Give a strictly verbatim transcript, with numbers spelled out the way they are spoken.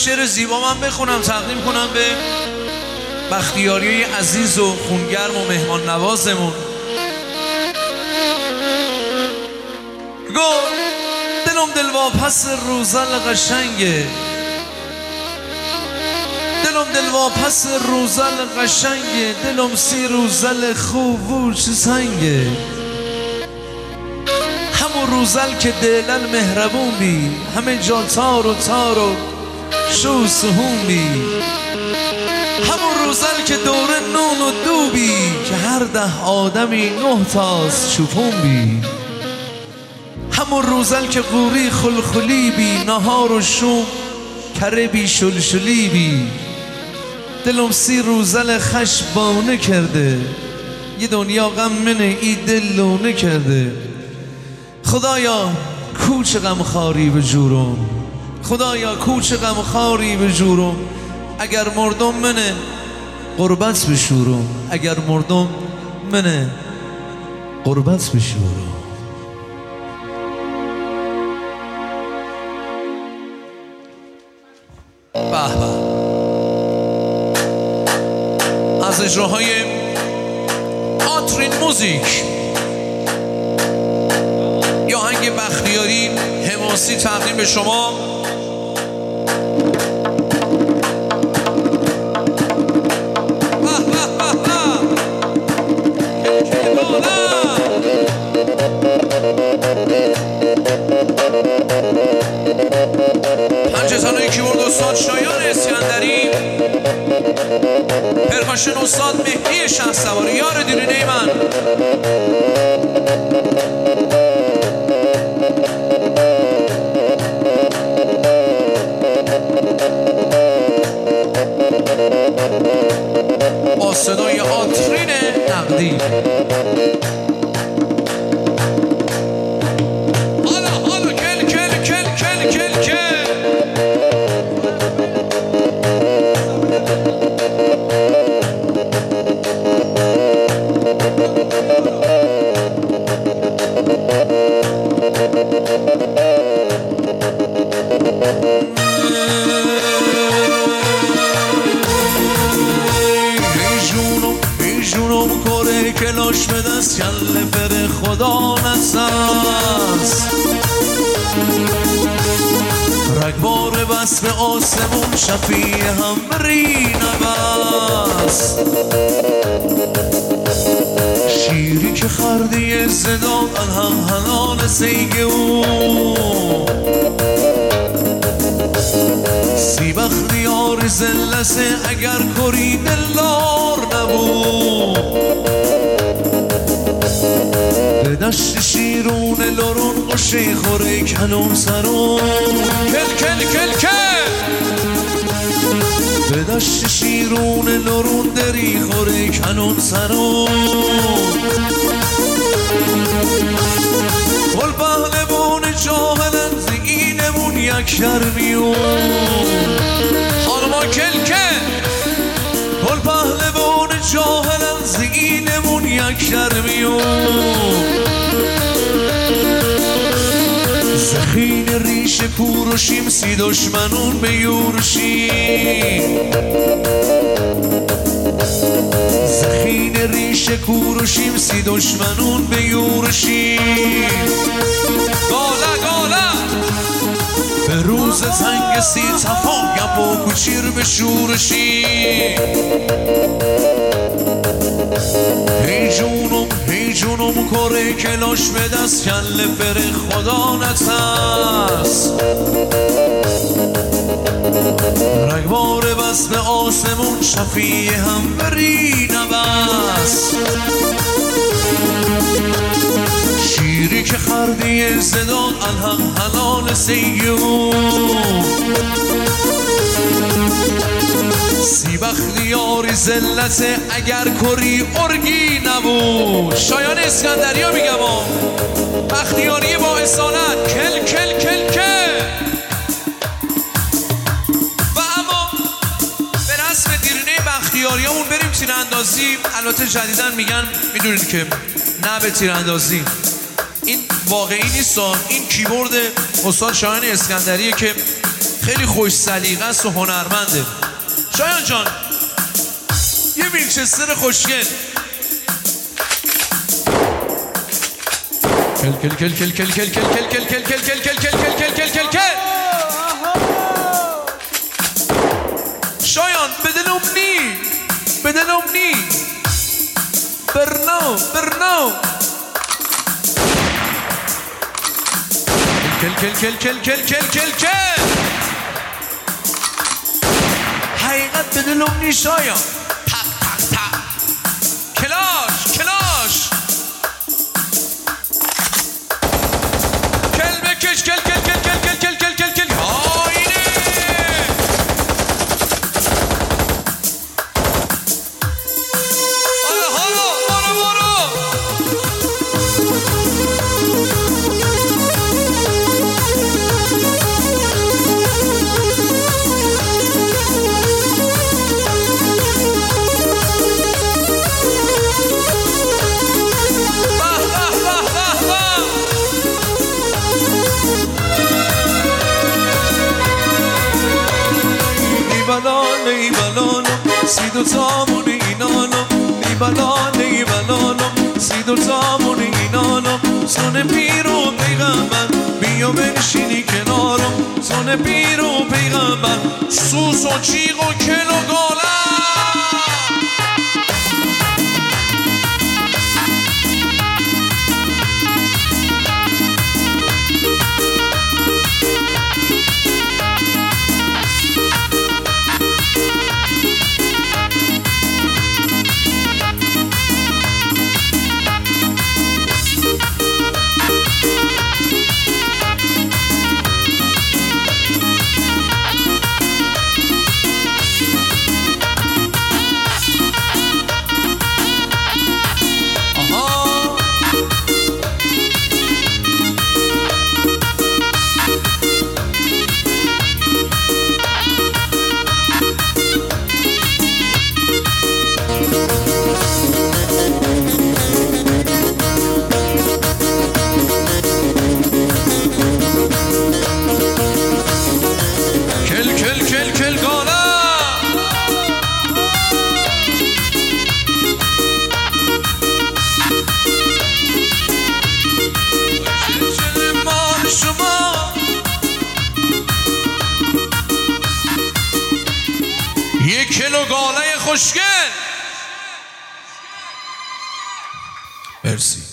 شعر زیبا من بخونم تقدیم کنم به بختیاری عزیز و خونگرم و مهمان نوازمون. گل دلم دل واپس روزل قشنگه، دلم دل واپس روزل قشنگه، دلم سی روزل خوب و چه سنگه. همون روزل که دلل مهربون بی، همه جا تار و تار و شو سهون بی. همون روزل که دوره نون و دوبی، که هر ده آدمی نه تاست چوپون بی. همون روزل که قوری خلخلی بی، نهار و شوم کره بی شلشلی بی. دلم سی روزل خشبانه کرده، یه دنیا غم منه ای دل لونه کرده. خدایا کوچ غم خاری به جورم، خدایا کوچ غم خاری به جورم. اگر مردم منه قربت بشورم، اگر مردم منه قربت بشورم. به به از اجراهای آترین موزیک یا آهنگ بختیاری حماسی تقدیم به شما. پنج تنهای کیبورد استاد شایان اسکندری، پرکاشن استاد مهدی شهسواری، یار دیرینه من. با صدای آترین نقدی. حالا حالا کل کل کل کل کل کل جونم کره کلاش به دست کل فر خدا نساس. رگبار بس به آسمون شفیه هم ری نبست. شیری که خردی زدان هم حلال سیگه او، سی بختیار زلسه اگر کری دلار نبود. به دشت شیرون لرون قشه خوره کنون سرون کل کل کل کل. به دشت شیرون لرون دری خوره کنون سرون. گل پهلوان جاهلن زینمون یک شرمیون. خانما کل کل گل پهلوان جاهلن زینمون یک شرمیون. زخین ریش کوروشیم سی دشمنون به یورشیم. زخین ریش کوروشیم سی دشمنون به یورشیم. گاله گاله به روز تنگ سی تفایم و کوچیر به شورشیم. هی جونم هی جونم کره کلاش به دست کل فر خدا نترس. رگبار بس به آسمون شفیه هم بری نبست. شیری که خردی زدان الحق حلال سیون. سی بختیاری زلته اگر کری ارگی نبود. شایان اسکندری ها میگم ها بختیاری با اصالت کل کل کل کل. و اما به رسم دیرینه بختیاری همون بریم تیراندازی. البته جدیدن میگن میدونید که نه به تیراندازی، این واقعی نیست. این کیبورد استاد شایان اسکندریه که خیلی خوش سلیقه است و هنرمنده. شایان جان یه وینچستر خوشگل. کل کل کل کل کل کل کل کل کل کل کل کل کل کل کل کل کل. شایان بدلم نی بدلم نی برنو برنو کل کل کل کل کل کل کل کل. حقیقت بدلم نی شایان. تق تق تق کلاش کلاش کل بکش کل کل کل کل کل کل کل کل کل. آینه آره هارو برو برو. ای بلالم سی دو تامون اینانم ای بلال ای بلالم سی دو تامون اینانم. سن پیر و پیغمبر بیا بنشینی کنارم. سن پیر و پیغمبر سوس و چیق و کل و گالم. یک کیلو گاله خوشگل. مرسی.